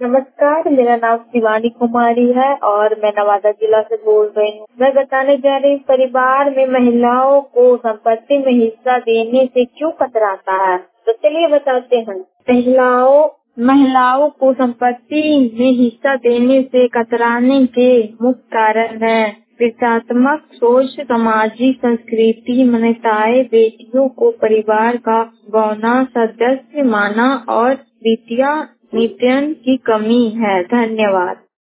नमस्कार, मेरा नाम शिवानी कुमारी है और मैं नवादा जिला से बोल रही हूँ। मैं बताने जा रही हूँ, परिवार में महिलाओं को संपत्ति में हिस्सा देने से क्यों कतराता है। तो चलिए बताते हैं। महिलाओं को संपत्ति में हिस्सा देने से कतराने के मुख्य कारण है विचारात्मक सोच, सामाजिक संस्कृति, मान्यताएं, बेटियों को परिवार का गौना सदस्य माना और वित्तीय नियंत्रण की कमी है। धन्यवाद।